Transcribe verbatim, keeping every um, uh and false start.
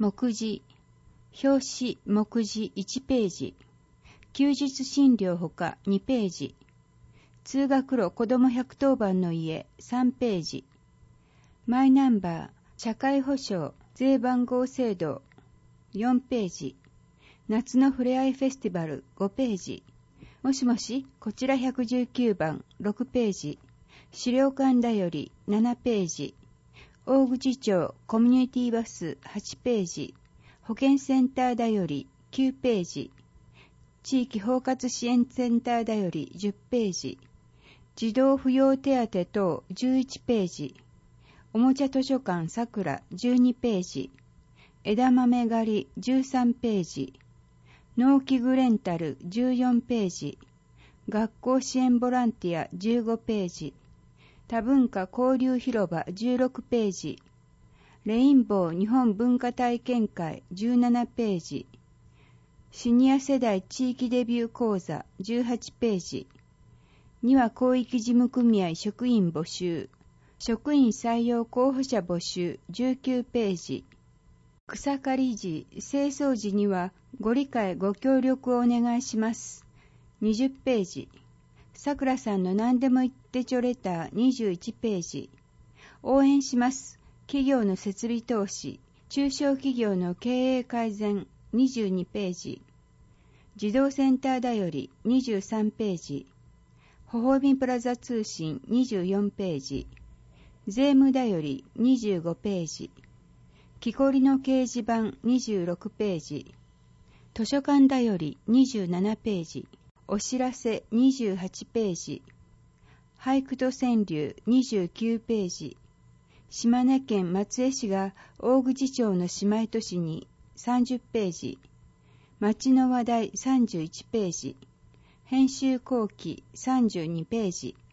目次、表紙目次いちページ、休日診療ほかにページ、通学路子どもひゃくとおばんの家さんページ、マイナンバー社会保障税番号制度よんページ、夏のふれあいフェスティバルごページ、もしもし、こちらひゃくじゅうきゅうばんろくページ、資料館だよりななページ、大口町コミュニティバスはちページ、保健センターだよりきゅうページ、地域包括支援センターだよりじゅっページ、児童扶養手当等じゅういちページ、おもちゃ図書館さくらじゅうにページ、枝豆狩りじゅうさんページ、農機具レンタルじゅうよんページ、学校支援ボランティアじゅうごページ、多文化交流広場じゅうろくページ、レインボー日本文化体験会じゅうななページ、シニア世代地域デビュー講座じゅうはちページ、にわ広域事務組合職員募集、職員採用候補者募集じゅうきゅうページ、草刈り時、清掃時にはご理解ご協力をお願いします。にじゅっページ。さくらさんの何でも言ってちょレターにじゅういちページ。応援します。企業の設備投資、中小企業の経営改善にじゅうにページ。児童センターだよりにじゅうさんページ。ほほみプラザ通信にじゅうよんページ。税務だよりにじゅうごページ。木こりの掲示板にじゅうろくページ、図書館だよりにじゅうななページ、お知らせにじゅうはちページ、俳句と川柳にじゅうきゅうページ、島根県松江市が大口町の姉妹都市にさんじゅっページ、町の話題さんじゅういちページ、編集後期さんじゅうにページ、